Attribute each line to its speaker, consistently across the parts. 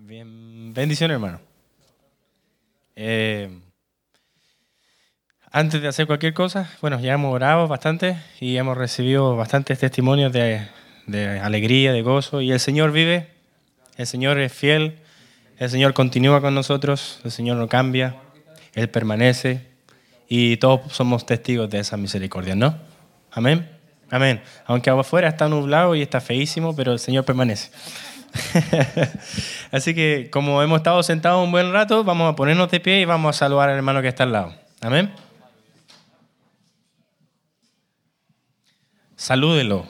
Speaker 1: Bien, bendición, hermano. Antes de hacer cualquier cosa, bueno, ya hemos orado bastante y hemos recibido bastantes testimonios de alegría, de gozo. Y el Señor vive, el Señor es fiel, el Señor continúa con nosotros, el Señor no cambia, Él permanece y todos somos testigos de esa misericordia, ¿no? Amén. Amén. Aunque afuera está nublado y está feísimo, pero el Señor permanece. Así que como hemos estado sentados un buen rato, vamos a ponernos de pie y vamos a saludar al hermano que está al lado. Amén. Salúdelo.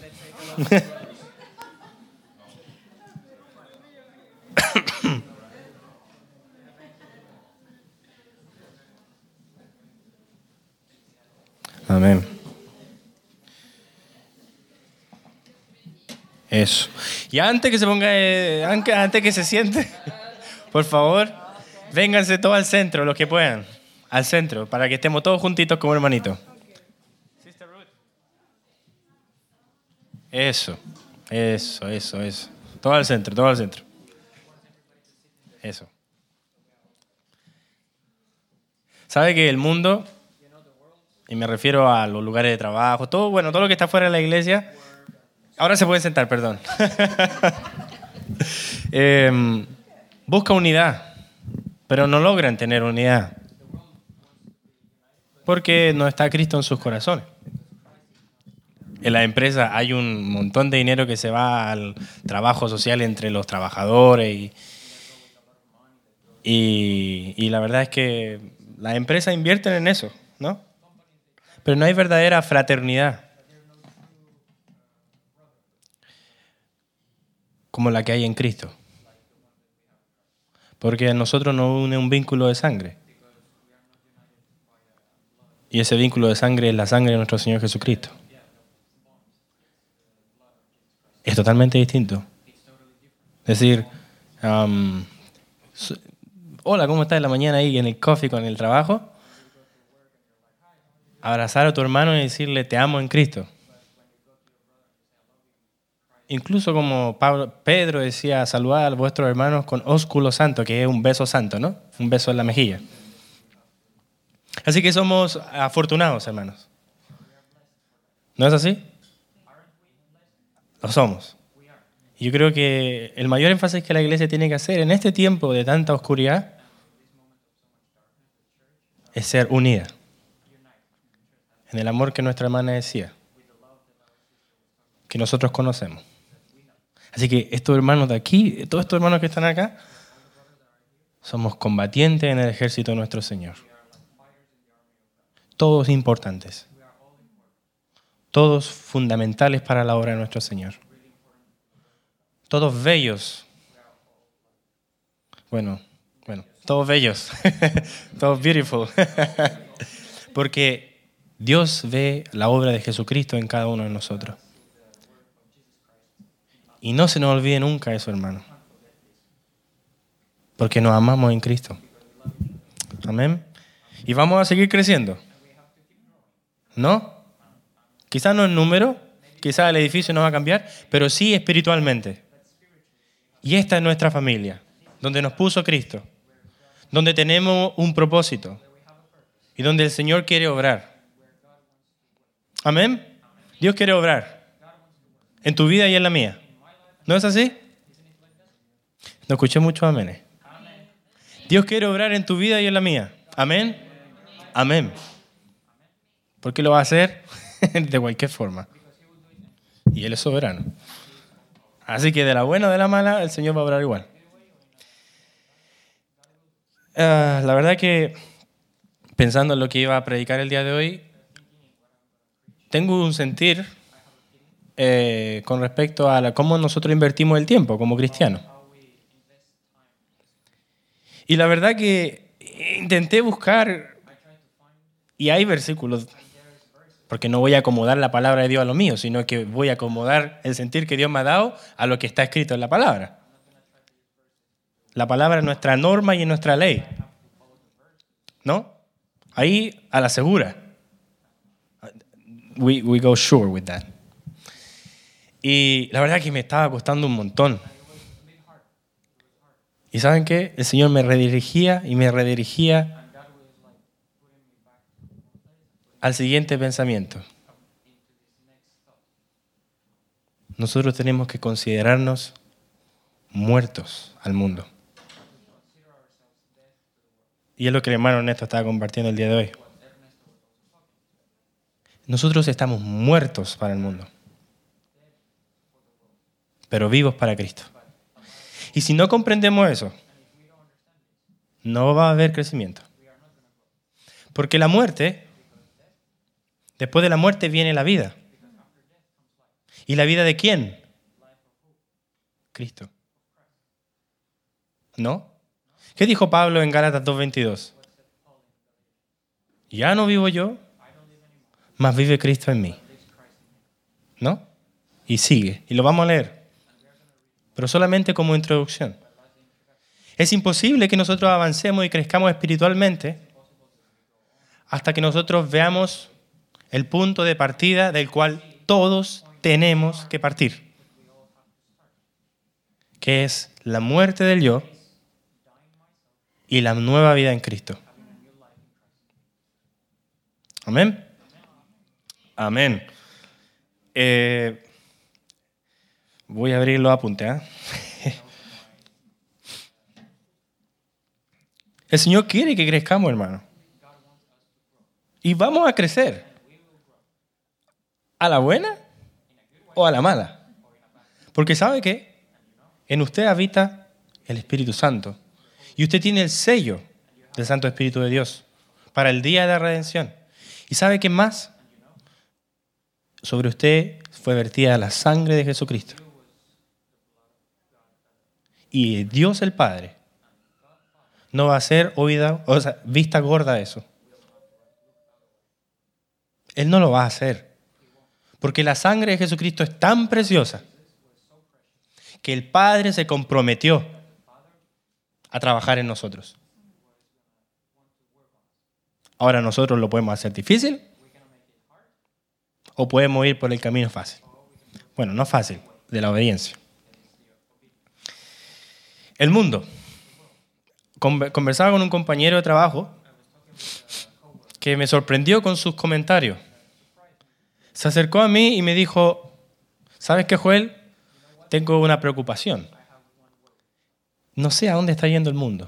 Speaker 1: Amén. Eso. Y antes que se ponga, antes que se siente, por favor, vénganse todos al centro, los que puedan. Al centro, para que estemos todos juntitos como hermanitos. Eso. Todo al centro, todo al centro. Eso. ¿Sabe que el mundo, y me refiero a los lugares de trabajo, todo lo que está fuera de la iglesia, ahora se pueden sentar, perdón. Busca unidad, pero no logran tener unidad, porque no está Cristo en sus corazones. En la empresa hay un montón de dinero que se va al trabajo social entre los trabajadores y la verdad es que las empresas invierten en eso, ¿no? Pero no hay verdadera fraternidad como la que hay en Cristo. Porque a nosotros nos une un vínculo de sangre. Y ese vínculo de sangre es la sangre de nuestro Señor Jesucristo. Es totalmente distinto. Es decir, hola, ¿cómo estás en la mañana ahí en el coffee con el trabajo? Abrazar a tu hermano y decirle, te amo en Cristo. Incluso como Pedro decía, saludad a vuestros hermanos con ósculo santo, que es un beso santo, ¿no? Un beso en la mejilla. Así que somos afortunados, hermanos. ¿No es así? Lo somos. Y yo creo que el mayor énfasis que la iglesia tiene que hacer en este tiempo de tanta oscuridad es ser unida. En el amor que nuestra hermana decía, que nosotros conocemos. Así que estos hermanos de aquí, todos estos hermanos que están acá, somos combatientes en el ejército de nuestro Señor. Todos importantes. Todos fundamentales para la obra de nuestro Señor. Todos bellos. Bueno, todos bellos. Todos beautiful. Porque Dios ve la obra de Jesucristo en cada uno de nosotros. Y no se nos olvide nunca eso, hermano. Porque nos amamos en Cristo. Amén. Y vamos a seguir creciendo. ¿No? Quizás no en número, quizás el edificio no va a cambiar, pero sí espiritualmente. Y esta es nuestra familia, donde nos puso Cristo, donde tenemos un propósito y donde el Señor quiere obrar. Amén. Dios quiere obrar en tu vida y en la mía. ¿No es así? No escuché muchos aménes. Dios quiere obrar en tu vida y en la mía. Amén. Amén. ¿Por qué lo va a hacer? De cualquier forma. Y Él es soberano. Así que de la buena o de la mala, el Señor va a obrar igual. La verdad que, pensando en lo que iba a predicar el día de hoy, tengo un sentir con respecto a cómo nosotros invertimos el tiempo como cristianos. Y la verdad que intenté buscar, y hay versículos, porque no voy a acomodar la palabra de Dios a lo mío, sino que voy a acomodar el sentir que Dios me ha dado a lo que está escrito en la palabra. La palabra es nuestra norma y es nuestra ley. ¿No? Ahí a la segura. We go sure with that. Y la verdad que me estaba costando un montón. ¿Y saben qué? El Señor me redirigía y me redirigía al siguiente pensamiento. Nosotros tenemos que considerarnos muertos al mundo. Y es lo que el hermano Ernesto estaba compartiendo el día de hoy. Nosotros estamos muertos para el mundo, pero vivos para Cristo. Y si no comprendemos eso, no va a haber crecimiento. Porque la muerte, después de la muerte viene la vida. ¿Y la vida de quién? Cristo. ¿No? ¿Qué dijo Pablo en Gálatas 2:22? Ya no vivo yo, mas vive Cristo en mí. ¿No? Y sigue. Y lo vamos a leer. Pero solamente como introducción. Es imposible que nosotros avancemos y crezcamos espiritualmente hasta que nosotros veamos el punto de partida del cual todos tenemos que partir, que es la muerte del yo y la nueva vida en Cristo. Amén. Amén. Voy a abrir los apuntes. El Señor quiere que crezcamos, hermano. Y vamos a crecer. ¿A la buena o a la mala? Porque ¿sabe qué? En usted habita el Espíritu Santo. Y usted tiene el sello del Santo Espíritu de Dios para el día de la redención. ¿Y sabe qué más? Sobre usted fue vertida la sangre de Jesucristo. Y Dios el Padre no va a ser vista gorda eso. Él no lo va a hacer. Porque la sangre de Jesucristo es tan preciosa que el Padre se comprometió a trabajar en nosotros. Ahora nosotros lo podemos hacer difícil o podemos ir por el camino fácil. Bueno, no fácil, de la obediencia. El mundo. Conversaba con un compañero de trabajo que me sorprendió con sus comentarios. Se acercó a mí y me dijo, ¿sabes qué, Joel? Tengo una preocupación. No sé a dónde está yendo el mundo.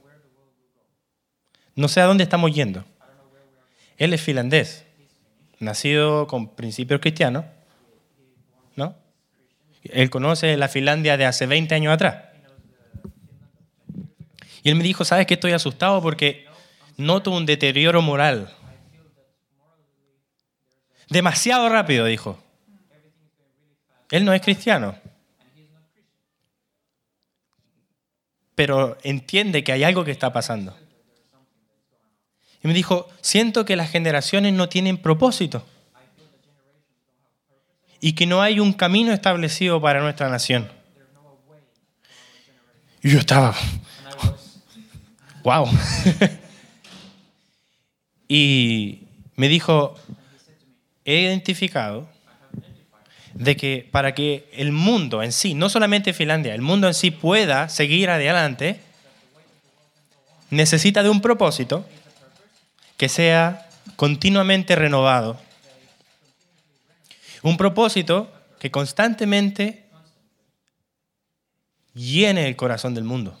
Speaker 1: No sé a dónde estamos yendo. Él es finlandés, nacido con principios cristianos, ¿no? Él conoce la Finlandia de hace 20 años atrás. Y él me dijo, ¿sabes qué? Estoy asustado porque noto un deterioro moral. Demasiado rápido, dijo. Él no es cristiano. Pero entiende que hay algo que está pasando. Y me dijo, siento que las generaciones no tienen propósito. Y que no hay un camino establecido para nuestra nación. Y yo estaba... ¡Wow! Y me dijo, he identificado de que para que el mundo en sí, no solamente Finlandia, el mundo en sí pueda seguir adelante, necesita de un propósito que sea continuamente renovado. Un propósito que constantemente llene el corazón del mundo,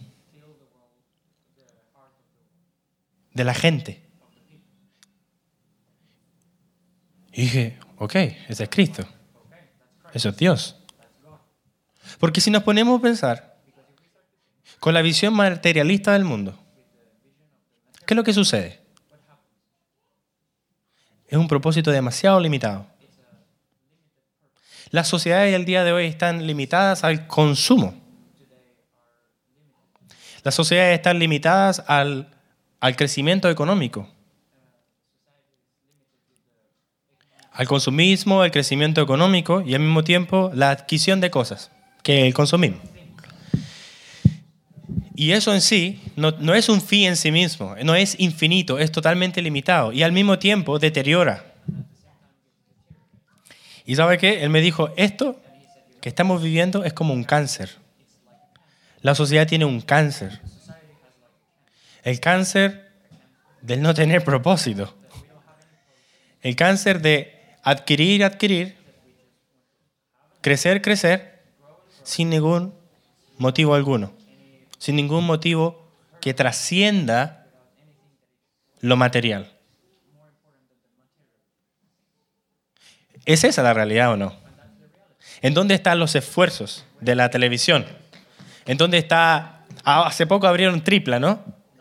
Speaker 1: de la gente. Y dije, ok, ese es Cristo. Eso es Dios. Porque si nos ponemos a pensar con la visión materialista del mundo, ¿qué es lo que sucede? Es un propósito demasiado limitado. Las sociedades del día de hoy están limitadas al consumo. Las sociedades están limitadas al crecimiento económico. Al consumismo, al crecimiento económico y al mismo tiempo la adquisición de cosas, que es el consumismo. Y eso en sí no es un fin en sí mismo, no es infinito, es totalmente limitado y al mismo tiempo deteriora. ¿Y sabe qué? Él me dijo, esto que estamos viviendo es como un cáncer. La sociedad tiene un cáncer. El cáncer del no tener propósito. El cáncer de adquirir, crecer, sin ningún motivo alguno. Sin ningún motivo que trascienda lo material. ¿Es esa la realidad o no? ¿En dónde están los esfuerzos de la televisión? ¿En dónde está? Hace poco abrieron Tripla, ¿no?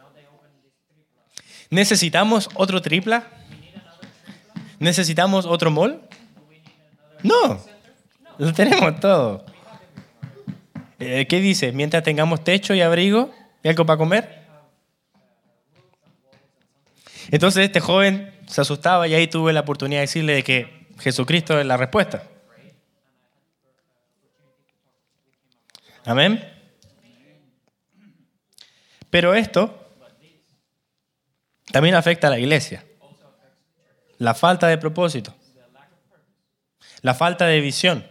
Speaker 1: ¿Necesitamos otro Tripla? ¿Necesitamos otro mall? No, lo tenemos todo. ¿Qué dice? Mientras tengamos techo y abrigo y algo para comer. Entonces este joven se asustaba y ahí tuve la oportunidad de decirle de que Jesucristo es la respuesta. Amén. Pero esto también afecta a la iglesia. La falta de propósito. La falta de visión.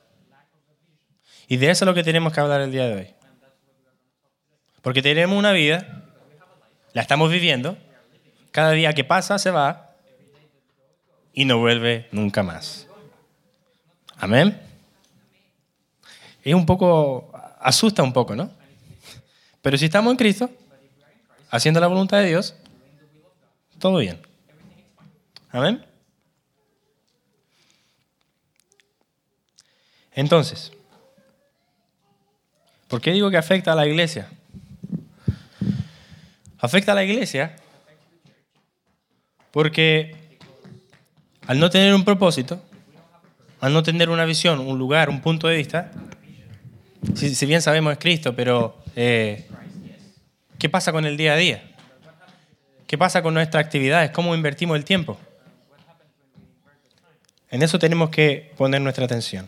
Speaker 1: Y de eso es lo que tenemos que hablar el día de hoy. Porque tenemos una vida, la estamos viviendo, cada día que pasa se va y no vuelve nunca más. Amén. Es un poco, asusta un poco, ¿no? Pero si estamos en Cristo, haciendo la voluntad de Dios, todo bien. Amén. Entonces, ¿por qué digo que afecta a la iglesia? Afecta a la iglesia porque al no tener un propósito, al no tener una visión, un lugar, un punto de vista, si bien sabemos es Cristo, pero ¿qué pasa con el día a día? ¿Qué pasa con nuestras actividades? ¿Cómo invertimos el tiempo? En eso tenemos que poner nuestra atención.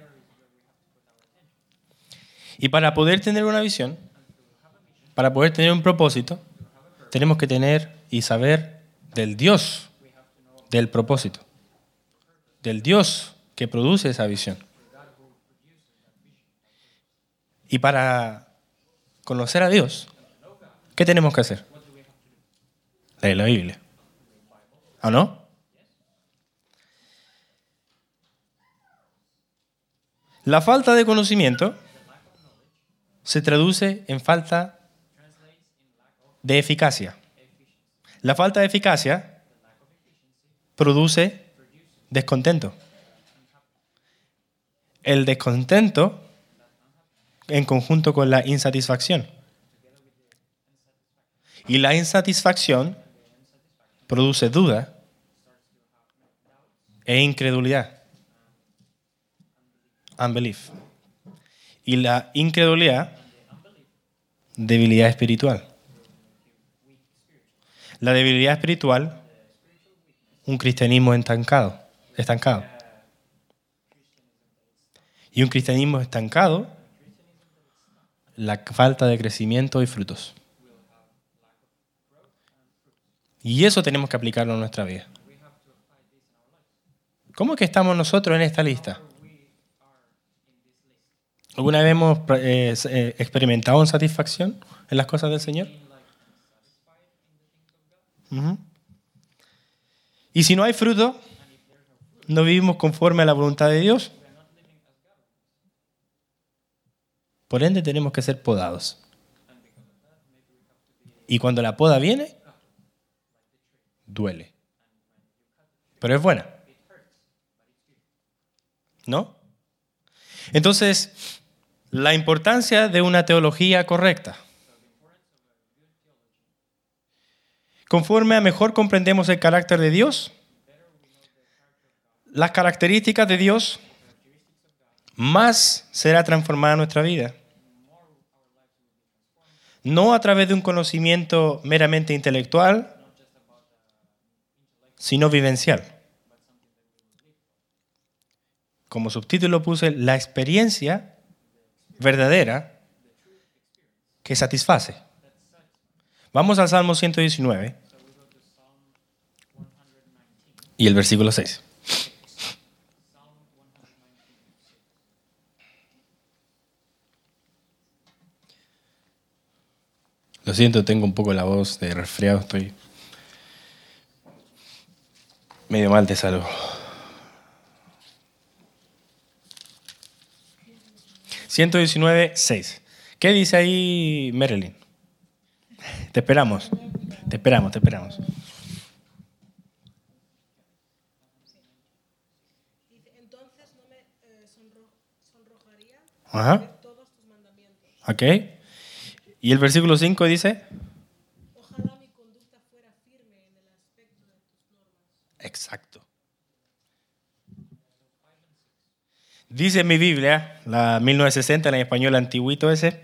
Speaker 1: Y para poder tener una visión, para poder tener un propósito, tenemos que tener y saber del Dios del propósito, del Dios que produce esa visión. Y para conocer a Dios, ¿qué tenemos que hacer? Leer la Biblia. ¿O no? La falta de conocimiento se traduce en falta de eficacia. La falta de eficacia produce descontento. El descontento en conjunto con la insatisfacción. Y la insatisfacción produce duda e incredulidad. Unbelief. Y la incredulidad, debilidad espiritual. La debilidad espiritual, un cristianismo estancado. Y un cristianismo estancado, la falta de crecimiento y frutos. Y eso tenemos que aplicarlo en nuestra vida. ¿Cómo es que estamos nosotros en esta lista? ¿Alguna vez hemos experimentado insatisfacción en las cosas del Señor? Uh-huh. Y si no hay fruto, no vivimos conforme a la voluntad de Dios. Por ende, tenemos que ser podados. Y cuando la poda viene, duele. Pero es buena. ¿No? Entonces, la importancia de una teología correcta. Conforme a mejor comprendemos el carácter de Dios, las características de Dios, más será transformada nuestra vida. No a través de un conocimiento meramente intelectual, sino vivencial. Como subtítulo puse la experiencia verdadera que satisface. Vamos al Salmo 119 y el versículo 6. Lo siento, tengo un poco la voz de resfriado, estoy medio mal de salud. 119:6. ¿Qué dice ahí Marilyn? Te esperamos. Te esperamos.
Speaker 2: Entonces no me sonrojaría
Speaker 1: Ajá.
Speaker 2: ver todos tus mandamientos.
Speaker 1: Ok. Y el versículo 5 dice...
Speaker 2: Ojalá mi conducta fuera firme en el aspecto de tus normas.
Speaker 1: Exacto. Dice mi Biblia, la 1960, en español antiguito ese: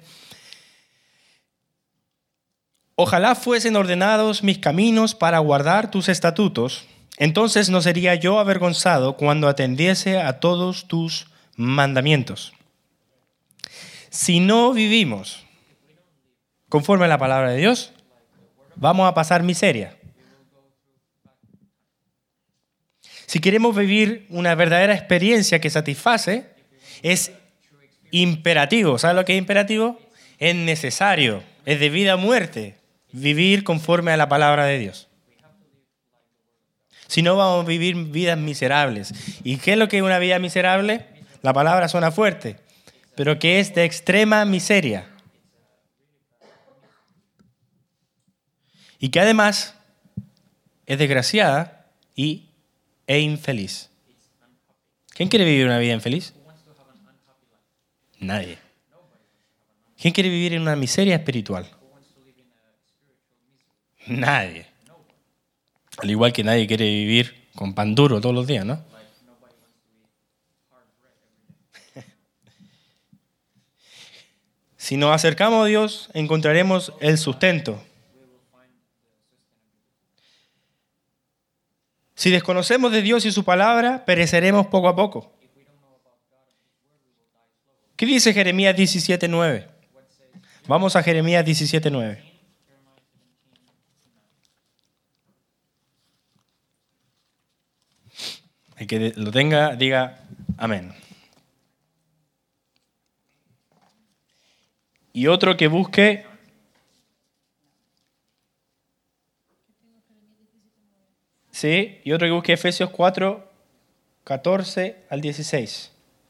Speaker 1: ojalá fuesen ordenados mis caminos para guardar tus estatutos, entonces no sería yo avergonzado cuando atendiese a todos tus mandamientos. Si no vivimos conforme a la palabra de Dios, vamos a pasar miseria. Si queremos vivir una verdadera experiencia que satisface, es imperativo. ¿Sabes lo que es imperativo? Es necesario, es de vida a muerte, vivir conforme a la palabra de Dios. Si no, vamos a vivir vidas miserables. ¿Y qué es lo que es una vida miserable? La palabra suena fuerte, pero que es de extrema miseria. Y que además es desgraciada e infeliz. ¿Quién quiere vivir una vida infeliz? Nadie. ¿Quién quiere vivir en una miseria espiritual? Nadie. Al igual que nadie quiere vivir con pan duro todos los días, ¿no? Si nos acercamos a Dios, encontraremos el sustento. Si desconocemos de Dios y su palabra, pereceremos poco a poco. ¿Qué dice Jeremías 17:9? Vamos a Jeremías 17:9. El que lo tenga, diga amén. Y otro que busque... Sí, y otro que busque Efesios 4:14-16.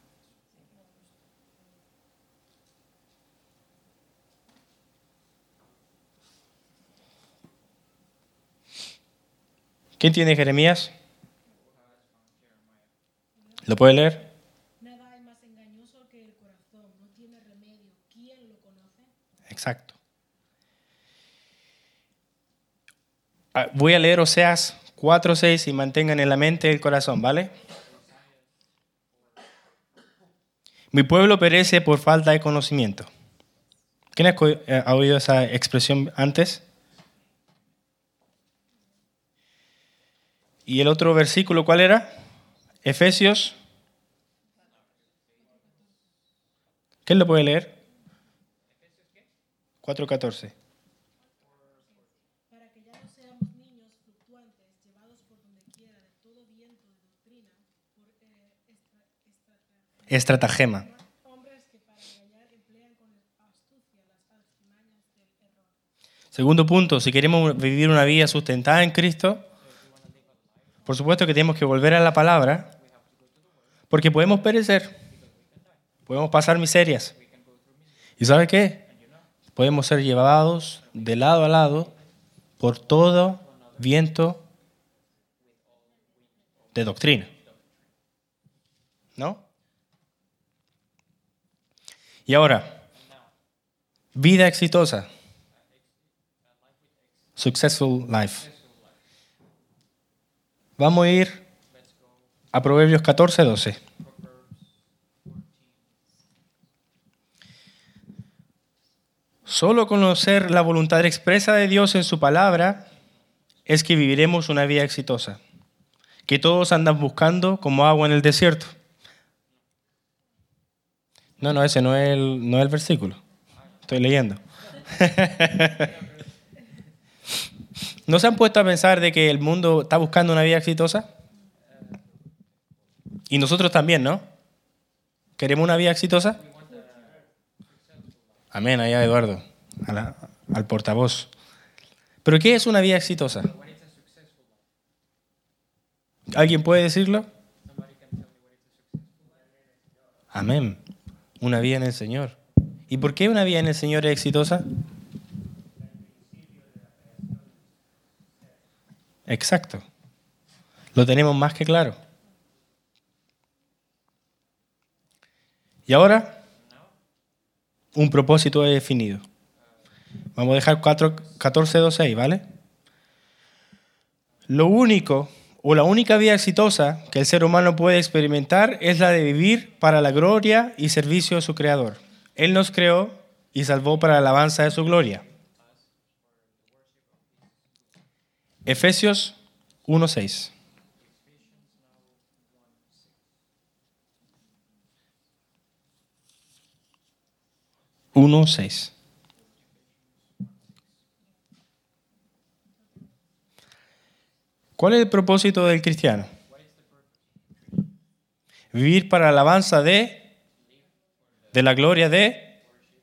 Speaker 1: ¿Quién tiene Jeremías? ¿Lo puede leer?
Speaker 2: Nada hay más engañoso que el corazón, no tiene remedio. ¿Quién lo conoce?
Speaker 1: Exacto. Voy a leer Oseas 4:6 y mantengan en la mente el corazón, ¿vale? Mi pueblo perece por falta de conocimiento. ¿Quién ha oído esa expresión antes? ¿Y el otro versículo cuál era? Efesios. ¿Quién lo puede leer? 4:14.
Speaker 2: Para que ya no seamos niños fluctuantes, llevados por donde quiera de todo viento de doctrina, por
Speaker 1: Estratagema.
Speaker 2: hombres que para engañar emplean con astucia las artimañas del error.
Speaker 1: Segundo punto, si queremos vivir una vida sustentada en Cristo, por supuesto que tenemos que volver a la palabra, porque podemos perecer, podemos pasar miserias. ¿Y sabe qué? Podemos ser llevados de lado a lado por todo viento de doctrina. ¿No? Y ahora, vida exitosa. Successful life. Vamos a ir a Proverbios 14:12. Solo conocer la voluntad expresa de Dios en su palabra es que viviremos una vida exitosa, que todos andan buscando como agua en el desierto. No, ese no es el versículo. Estoy leyendo. ¿No se han puesto a pensar de que el mundo está buscando una vida exitosa? Y nosotros también, ¿no? ¿Queremos una vida exitosa? Amén, allá Eduardo. al portavoz. ¿Pero qué es una vida exitosa? ¿Alguien puede decirlo? Amén. Una vida en el Señor. ¿Y por qué una vida en el Señor es exitosa? Exacto. Lo tenemos más que claro. Y ahora, un propósito definido. Vamos a dejar 14:2-6, ¿vale? Lo único o la única vida exitosa que el ser humano puede experimentar es la de vivir para la gloria y servicio de su Creador. Él nos creó y salvó para la alabanza de su gloria. Efesios 1:6. ¿Cuál es el propósito del cristiano? Vivir para la alabanza de la gloria de...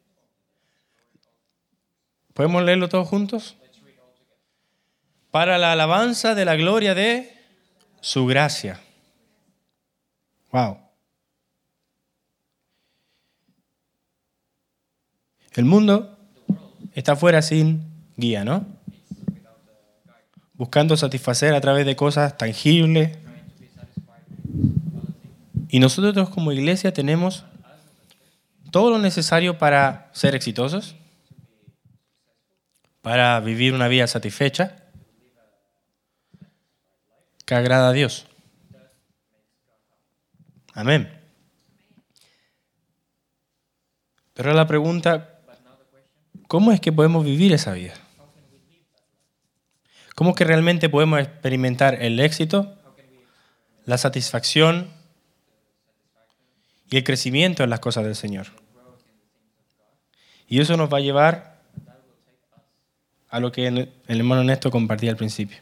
Speaker 1: ¿Podemos leerlo todos juntos? Para la alabanza de la gloria de su gracia. Wow. El mundo está fuera sin guía, ¿no? Buscando satisfacer a través de cosas tangibles. Y nosotros como iglesia tenemos todo lo necesario para ser exitosos, para vivir una vida satisfecha, que agrada a Dios. Amén. Pero la pregunta, ¿cómo es que podemos vivir esa vida? ¿Cómo es que realmente podemos experimentar el éxito, la satisfacción y el crecimiento en las cosas del Señor? Y eso nos va a llevar a lo que el hermano Néstor compartía al principio.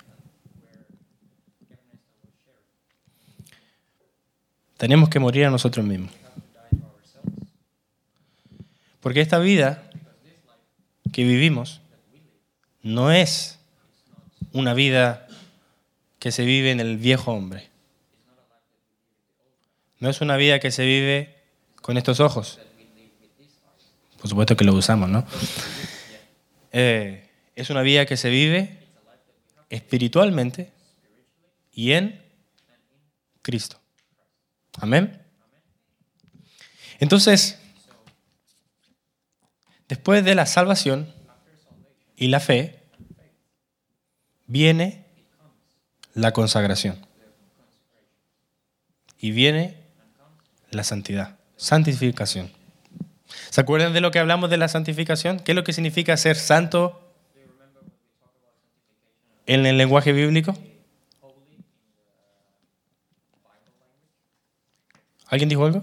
Speaker 1: Tenemos que morir a nosotros mismos. Porque esta vida que vivimos no es una vida que se vive en el viejo hombre. No es una vida que se vive con estos ojos. Por supuesto que lo usamos, ¿no? Es una vida que se vive espiritualmente y en Cristo. Amén. Entonces, después de la salvación y la fe, viene la consagración. Y viene la santidad, santificación. ¿Se acuerdan de lo que hablamos de la santificación? ¿Qué es lo que significa ser santo en el lenguaje bíblico? ¿Alguien dijo algo?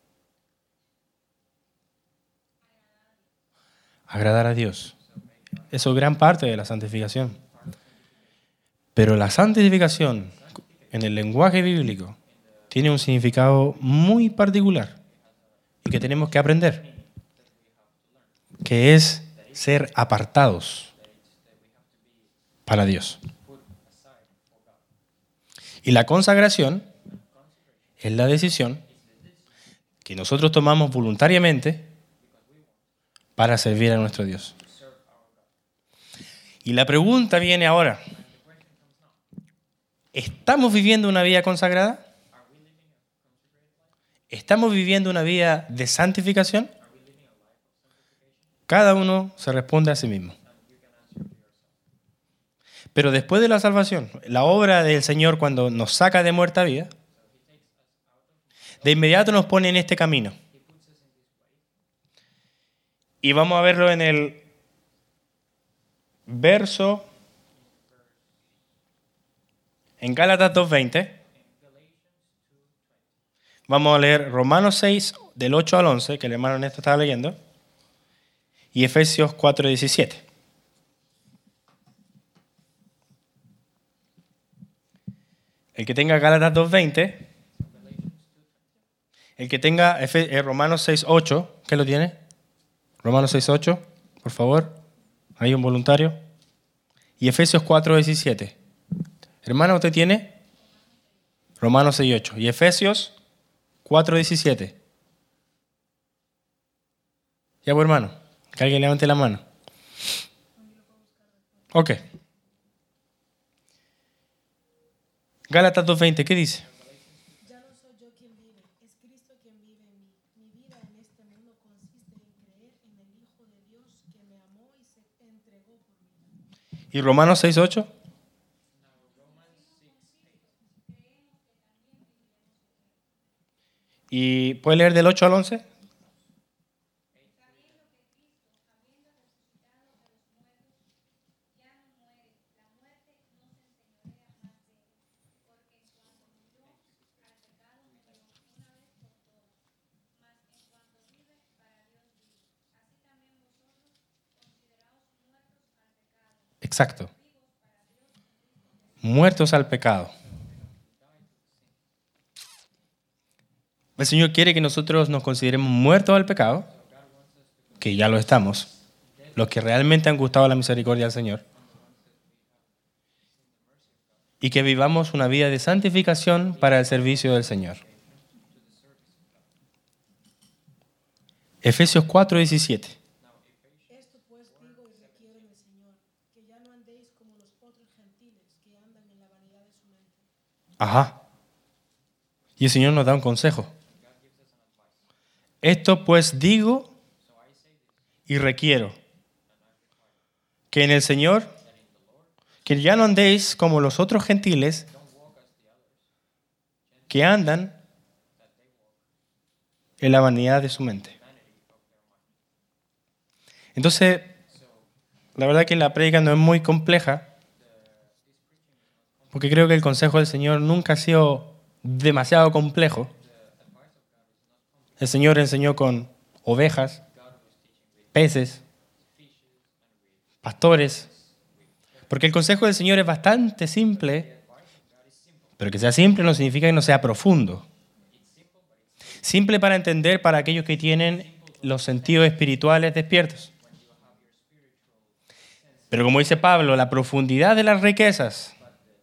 Speaker 1: Agradar a Dios. Eso es gran parte de la santificación. Pero la santificación en el lenguaje bíblico tiene un significado muy particular y que tenemos que aprender, que es ser apartados para Dios. Y la consagración es la decisión que nosotros tomamos voluntariamente para servir a nuestro Dios. Y la pregunta viene ahora. ¿Estamos viviendo una vida consagrada? ¿Estamos viviendo una vida de santificación? Cada uno se responde a sí mismo. Pero después de la salvación, la obra del Señor cuando nos saca de muerta vida, de inmediato nos pone en este camino. Y vamos a verlo en el verso, en Gálatas 2:20. Vamos a leer Romanos 6, del 8 al 11, que el hermano Néstor estaba leyendo, y Efesios 4:17. El que tenga Gálatas 2:20, el que tenga Romanos 6:8, ¿qué lo tiene? Romanos 6:8, por favor. ¿Hay un voluntario? Y Efesios 4:17. Hermano, ¿usted tiene? Romanos 6:8. Y Efesios 4:17. Ya, pues, hermano, que alguien levante la mano. Ok. Gálatas 2:20, ¿qué dice?
Speaker 2: Ya no soy yo quien vive, es Cristo quien vive en mí. Mi vida en este mundo consiste en creer en el Hijo de Dios que me amó y se entregó por mí.
Speaker 1: ¿Y Romanos 6:8? ¿Y puede leer del 8 al 11? Exacto. Muertos al pecado. El Señor quiere que nosotros nos consideremos muertos al pecado, que ya lo estamos, los que realmente han gustado la misericordia del Señor, y que vivamos una vida de santificación para el servicio del Señor. Efesios 4:17.
Speaker 2: Esto pues digo y requiero en el Señor, que ya no andéis como los otros gentiles que andan en la vanidad de su mente.
Speaker 1: Ajá. Y el Señor nos da un consejo. Esto pues digo y requiero que en el Señor, que ya no andéis como los otros gentiles que andan en la vanidad de su mente. Entonces, la verdad que la prédica no es muy compleja, porque creo que el consejo del Señor nunca ha sido demasiado complejo. El Señor enseñó con ovejas, peces, pastores, porque el consejo del Señor es bastante simple, pero que sea simple no significa que no sea profundo. Simple para entender para aquellos que tienen los sentidos espirituales despiertos. Pero como dice Pablo, la profundidad de las riquezas,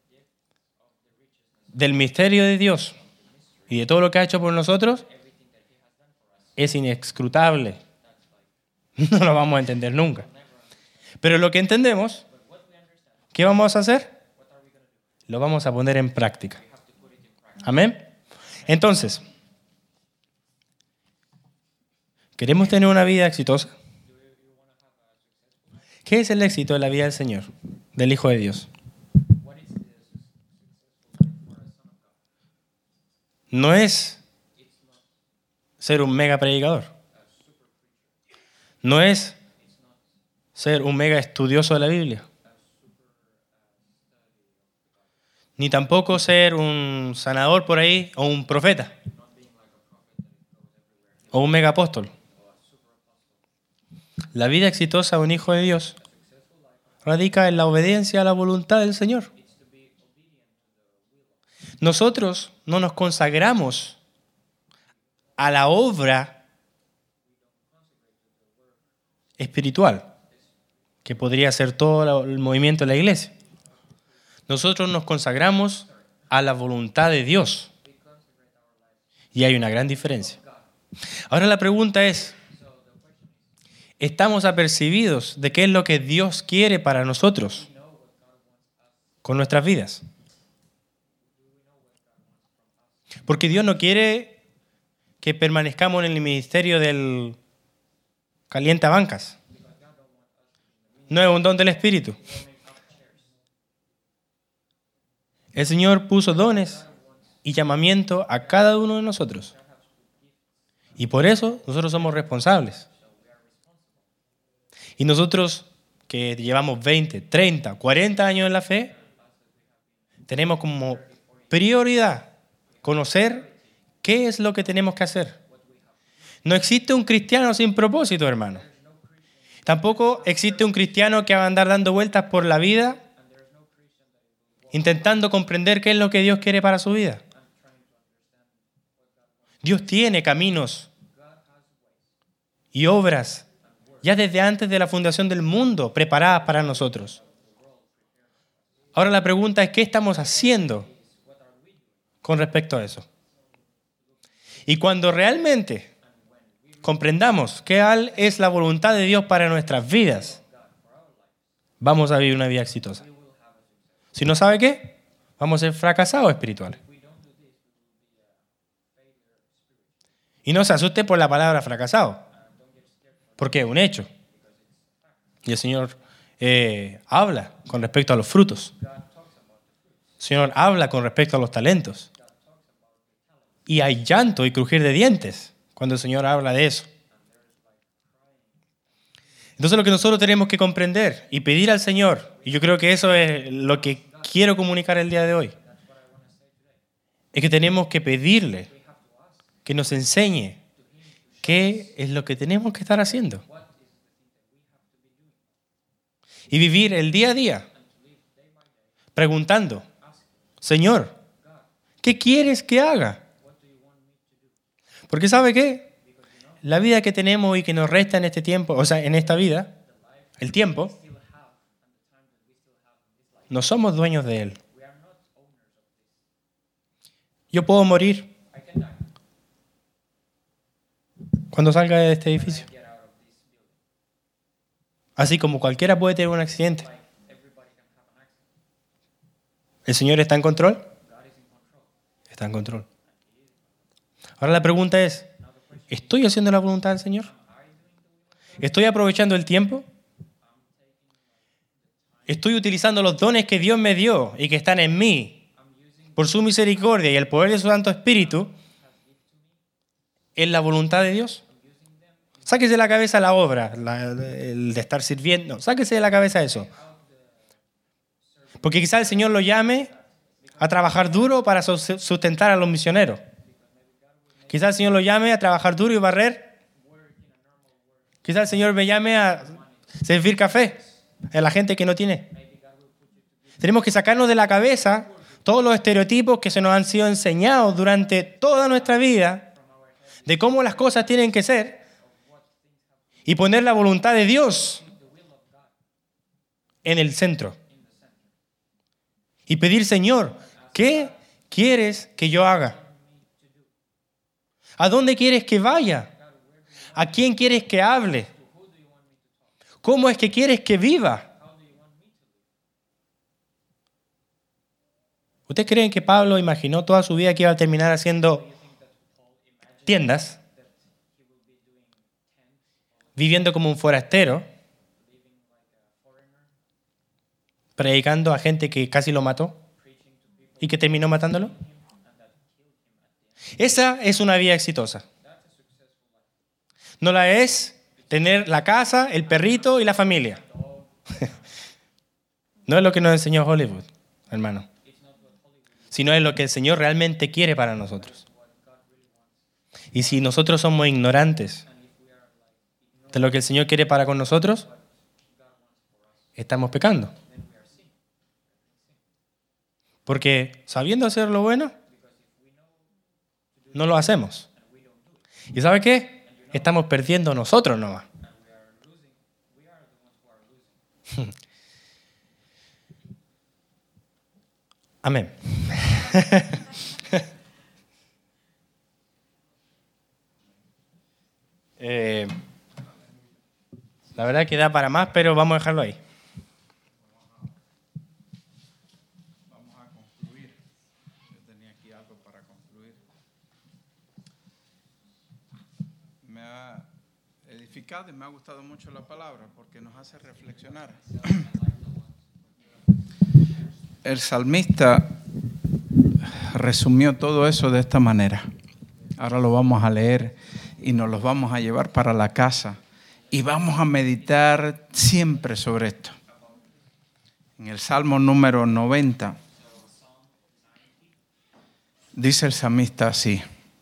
Speaker 1: del misterio de Dios y de todo lo que ha hecho por nosotros es inescrutable. No lo vamos a entender nunca. Pero lo que entendemos, ¿qué vamos a hacer? Lo vamos a poner en práctica. Amén. Entonces, ¿queremos tener una vida exitosa? ¿Qué es el éxito de la vida del Señor, del Hijo de Dios? No es ser un mega predicador. No es ser un mega estudioso de la Biblia. Ni tampoco ser un sanador por ahí o un profeta. O un mega apóstol. La vida exitosa de un hijo de Dios radica en la obediencia a la voluntad del Señor. Nosotros no nos consagramos a la obra espiritual, que podría ser todo el movimiento de la iglesia. Nosotros nos consagramos a la voluntad de Dios. Y hay una gran diferencia. Ahora la pregunta es, ¿estamos apercibidos de qué es lo que Dios quiere para nosotros con nuestras vidas? Porque Dios no quiere que permanezcamos en el ministerio del calientabancas. No es un don del Espíritu. El Señor puso dones y llamamiento a cada uno de nosotros. Y por eso nosotros somos responsables. Y nosotros que llevamos 20, 30, 40 años en la fe, tenemos como prioridad conocer qué es lo que tenemos que hacer. No existe un cristiano sin propósito, hermano. Tampoco existe un cristiano que va a andar dando vueltas por la vida intentando comprender qué es lo que Dios quiere para su vida. Dios tiene caminos y obras ya desde antes de la fundación del mundo, preparadas para nosotros. Ahora la pregunta es, ¿qué estamos haciendo con respecto a eso? Y cuando realmente comprendamos qué es la voluntad de Dios para nuestras vidas, vamos a vivir una vida exitosa. Si no sabe qué, vamos a ser fracasados espirituales. Y no se asuste por la palabra fracasado, porque es un hecho. Y el Señor habla con respecto a los frutos. El Señor habla con respecto a los talentos. Y hay llanto y crujir de dientes cuando el Señor habla de eso. Entonces lo que nosotros tenemos que comprender y pedir al Señor, y yo creo que eso es lo que quiero comunicar el día de hoy, es que tenemos que pedirle que nos enseñe qué es lo que tenemos que estar haciendo. Y vivir el día a día preguntando, Señor, ¿qué quieres que haga? Porque ¿sabe qué? La vida que tenemos y que nos resta en este tiempo, o sea, en esta vida, el tiempo, no somos dueños de él. Yo puedo morir cuando salga de este edificio. Así como cualquiera puede tener un accidente. ¿El Señor está en control? Está en control. Ahora la pregunta es, ¿estoy haciendo la voluntad del Señor? ¿Estoy aprovechando el tiempo? ¿Estoy utilizando los dones que Dios me dio y que están en mí por su misericordia y el poder de su Santo Espíritu en la voluntad de Dios? Sáquese de la cabeza la obra, el de estar sirviendo. Sáquese de la cabeza eso. Porque quizás el Señor lo llame a trabajar duro para sustentar a los misioneros. Quizás el Señor lo llame a trabajar duro y barrer. Quizás el Señor me llame a servir café a la gente que no tiene. Tenemos que sacarnos de la cabeza todos los estereotipos que se nos han sido enseñados durante toda nuestra vida de cómo las cosas tienen que ser y poner la voluntad de Dios en el centro. Y pedir, Señor, ¿qué quieres que yo haga? ¿A dónde quieres que vaya? ¿A quién quieres que hable? ¿Cómo es que quieres que viva? ¿Ustedes creen que Pablo imaginó toda su vida que iba a terminar haciendo tiendas? Viviendo como un forastero, predicando a gente que casi lo mató y que terminó matándolo. Esa es una vida exitosa. No la es tener la casa, el perrito y la familia. No es lo que nos enseñó Hollywood, hermano. Sino es lo que el Señor realmente quiere para nosotros. Y si nosotros somos ignorantes de lo que el Señor quiere para con nosotros, estamos pecando. Porque sabiendo hacer lo bueno, no lo hacemos. ¿Y sabe qué? Estamos perdiendo nosotros nomás. Amén. La verdad que da para más, pero vamos a dejarlo ahí.
Speaker 3: Vamos a concluir. Yo tenía aquí algo para concluir. Me ha edificado y me ha gustado mucho la palabra porque nos hace reflexionar. El salmista resumió todo eso de esta manera. Ahora lo vamos a leer y nos los vamos a llevar para la casa y vamos a meditar siempre sobre esto. En el Salmo número 90 dice el salmista así.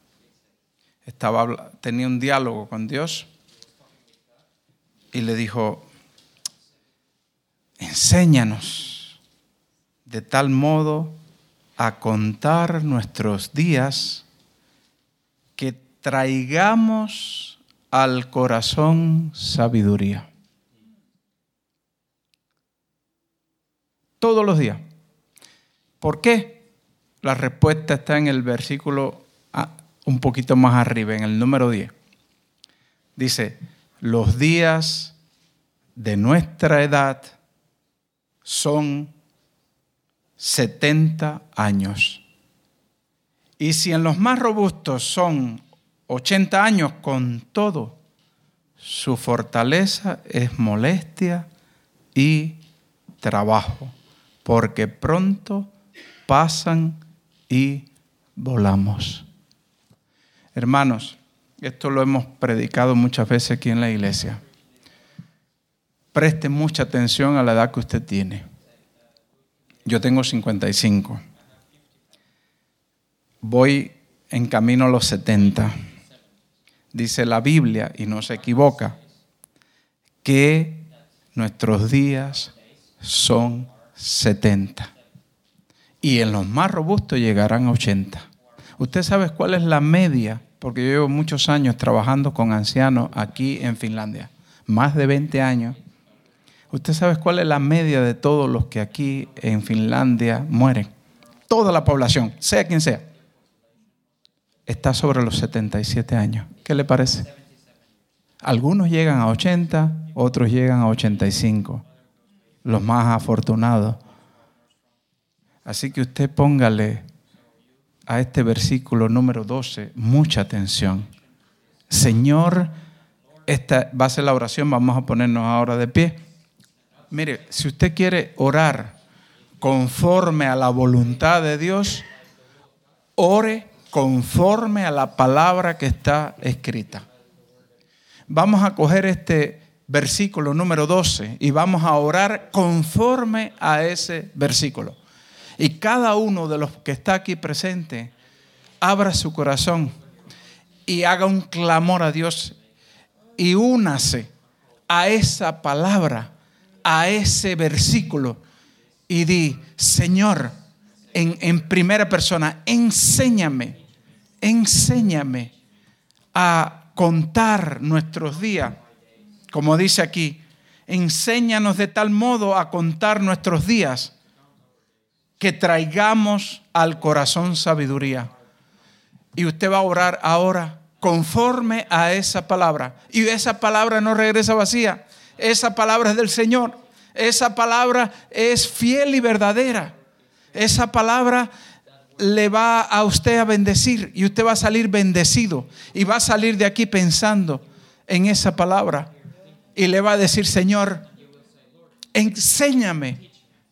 Speaker 3: Tenía un diálogo con Dios y le dijo: enséñanos de tal modo a contar nuestros días que traigamos al corazón sabiduría. Todos los días. ¿Por qué? La respuesta está en el versículo un poquito más arriba, en el número 10. Dice, los días de nuestra edad son 70 años. Y si en los más robustos son 80 años, con todo, su fortaleza es molestia y trabajo, porque pronto pasan y volamos. Hermanos, esto lo hemos predicado muchas veces aquí en la iglesia. Preste mucha atención a la edad que usted tiene. Yo tengo 55. Voy en camino a los 70. Dice la Biblia, y no se equivoca, que nuestros días son 70. Y en los más robustos llegarán a 80. ¿Usted sabe cuál es la media? Porque yo llevo muchos años trabajando con ancianos aquí en Finlandia. Más de 20 años. ¿Usted sabe cuál es la media de todos los que aquí en Finlandia mueren? Toda la población, sea quien sea, está sobre los 77 años. ¿Qué le parece? Algunos llegan a 80, otros llegan a 85. Los más afortunados. Así que usted póngale a este versículo número 12 mucha atención. Señor, esta va a ser la oración, vamos a ponernos ahora de pie. Mire, si usted quiere orar conforme a la voluntad de Dios, ore conforme a la palabra que está escrita. Vamos a coger este versículo número 12 y vamos a orar conforme a ese versículo. Y cada uno de los que está aquí presente, abra su corazón y haga un clamor a Dios y únase a esa palabra, a ese versículo y di, Señor, en primera persona, enséñame a contar nuestros días. Como dice aquí, enséñanos de tal modo a contar nuestros días que traigamos al corazón sabiduría. Y usted va a orar ahora conforme a esa palabra. Y esa palabra no regresa vacía. Esa palabra es del Señor. Esa palabra es fiel y verdadera. Esa palabra le va a usted a bendecir y usted va a salir bendecido. Y va a salir de aquí pensando en esa palabra. Y le va a decir, Señor, enséñame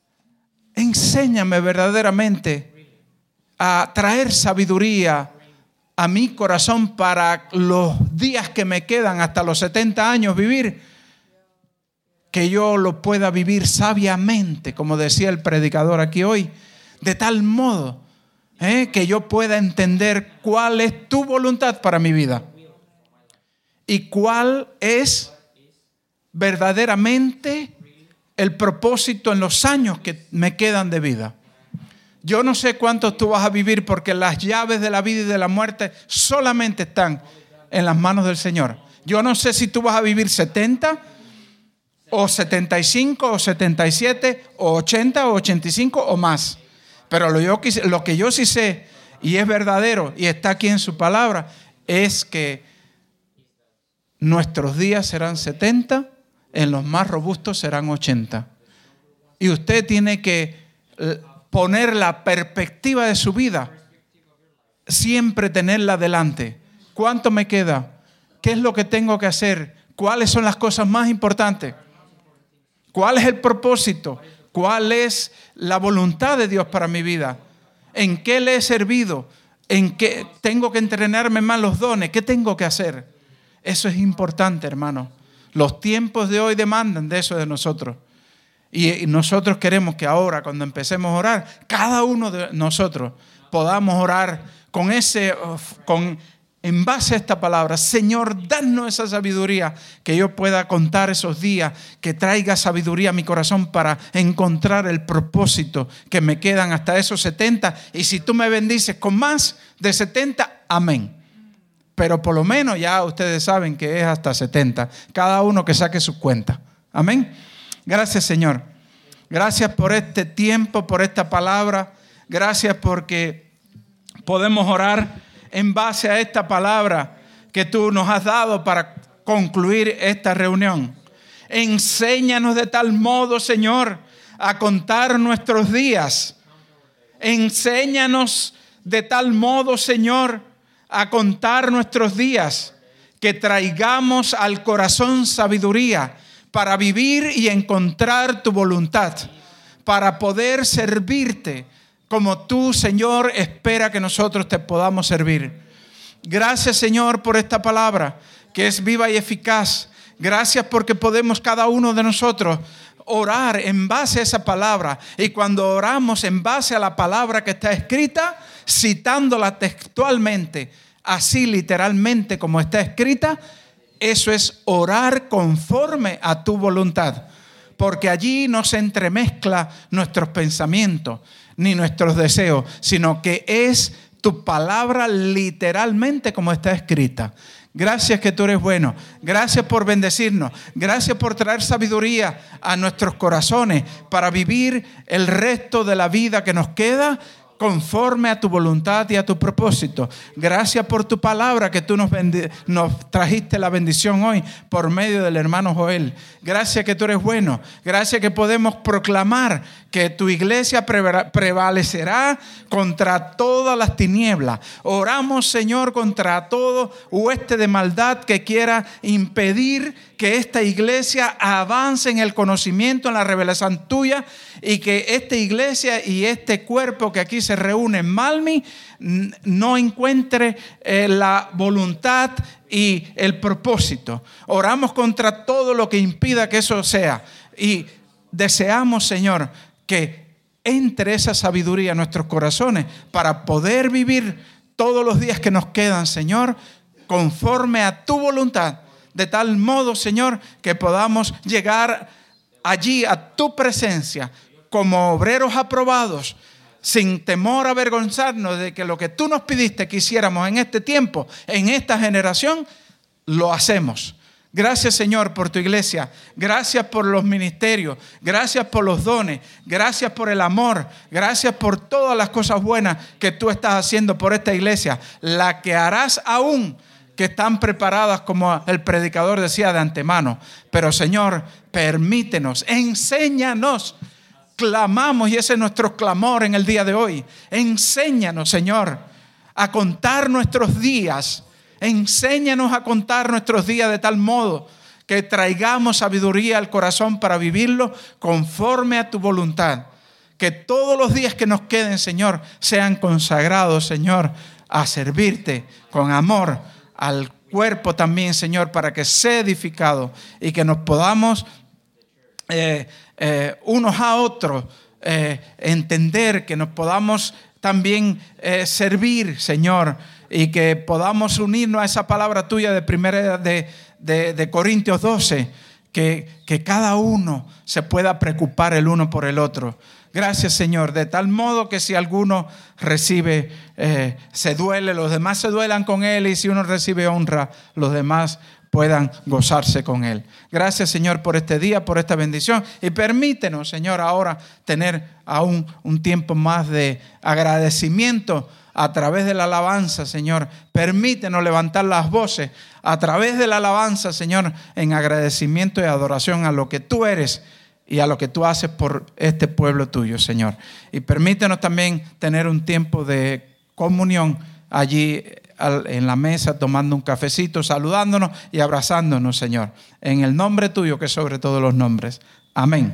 Speaker 3: verdaderamente a traer sabiduría a mi corazón para los días que me quedan hasta los 70 años vivir, que yo lo pueda vivir sabiamente, como decía el predicador aquí hoy, de tal modo que yo pueda entender cuál es tu voluntad para mi vida y cuál es verdaderamente el propósito en los años que me quedan de vida. Yo no sé cuántos tú vas a vivir, porque las llaves de la vida y de la muerte solamente están en las manos del Señor. Yo no sé si tú vas a vivir 70 o 75 o 77 o 80 o 85 o más. Pero lo que yo sí sé, y es verdadero y está aquí en su palabra, es que nuestros días serán 70, en los más robustos serán 80. Y usted tiene que poner la perspectiva de su vida, siempre tenerla delante. ¿Cuánto me queda? ¿Qué es lo que tengo que hacer? ¿Cuáles son las cosas más importantes? ¿Cuál es el propósito? ¿Cuál es la voluntad de Dios para mi vida? ¿En qué le he servido? ¿En qué tengo que entrenarme más los dones? ¿Qué tengo que hacer? Eso es importante, hermano. Los tiempos de hoy demandan de eso de nosotros. Y nosotros queremos que ahora, cuando empecemos a orar, cada uno de nosotros podamos orar en base a esta palabra. Señor, danos esa sabiduría, que yo pueda contar esos días, que traiga sabiduría a mi corazón para encontrar el propósito que me quedan hasta esos 70. Y si tú me bendices con más de 70, amén. pero por lo menos ya ustedes saben que es hasta 70. Cada uno que saque su cuenta. Amén. Gracias, Señor. Gracias por este tiempo, por esta palabra. Gracias porque podemos orar en base a esta palabra que tú nos has dado para concluir esta reunión. Enséñanos de tal modo, Señor, a contar nuestros días. Enséñanos de tal modo, Señor, a contar nuestros días, que traigamos al corazón sabiduría para vivir y encontrar tu voluntad, para poder servirte como tú, Señor, espera que nosotros te podamos servir. Gracias, Señor, por esta palabra que es viva y eficaz. Gracias porque podemos cada uno de nosotros orar en base a esa palabra. Y cuando oramos en base a la palabra que está escrita, citándola textualmente, así literalmente como está escrita, eso es orar conforme a tu voluntad. Porque allí no se entremezcla nuestros pensamientos ni nuestros deseos, sino que es tu palabra literalmente como está escrita. Gracias que tú eres bueno. Gracias por bendecirnos. Gracias por traer sabiduría a nuestros corazones para vivir el resto de la vida que nos queda conforme a tu voluntad y a tu propósito. Gracias por tu palabra que tú nos trajiste la bendición hoy por medio del hermano Joel. Gracias que tú eres bueno. Gracias que podemos proclamar que tu iglesia prevalecerá contra todas las tinieblas. Oramos, Señor, contra todo hueste de maldad que quiera impedir que esta iglesia avance en el conocimiento, en la revelación tuya, y que esta iglesia y este cuerpo que aquí se reúne en Malmi no encuentre la voluntad y el propósito. Oramos contra todo lo que impida que eso sea, y deseamos, Señor, que entre esa sabiduría en nuestros corazones para poder vivir todos los días que nos quedan, Señor, conforme a tu voluntad. De tal modo, Señor, que podamos llegar allí a tu presencia como obreros aprobados, sin temor a avergonzarnos de que lo que tú nos pidiste que hiciéramos en este tiempo, en esta generación, lo hacemos. Gracias, Señor, por tu iglesia. Gracias por los ministerios. Gracias por los dones. Gracias por el amor. Gracias por todas las cosas buenas que tú estás haciendo por esta iglesia. La que harás aún, que están preparadas, como el predicador decía, de antemano. Pero, Señor, permítenos, enséñanos. Clamamos, y ese es nuestro clamor en el día de hoy. Enséñanos, Señor, a contar nuestros días. Enséñanos a contar nuestros días de tal modo que traigamos sabiduría al corazón para vivirlo conforme a tu voluntad. Que todos los días que nos queden, Señor, sean consagrados, Señor, a servirte con amor al cuerpo también, Señor, para que sea edificado y que nos podamos unos a otros entender, que nos podamos también servir, Señor, y que podamos unirnos a esa palabra tuya de primera de Corintios 12, que cada uno se pueda preocupar el uno por el otro. Gracias, Señor, de tal modo que si alguno recibe, se duele, los demás se duelan con él, y si uno recibe honra, los demás puedan gozarse con él. Gracias, Señor, por este día, por esta bendición, y permítenos, Señor, ahora tener aún un tiempo más de agradecimiento a través de la alabanza, Señor. Permítenos levantar las voces a través de la alabanza, Señor, en agradecimiento y adoración a lo que tú eres y a lo que tú haces por este pueblo tuyo, Señor. Y permítenos también tener un tiempo de comunión allí en la mesa, tomando un cafecito, saludándonos y abrazándonos, Señor. En el nombre tuyo, que es sobre todos los nombres. Amén.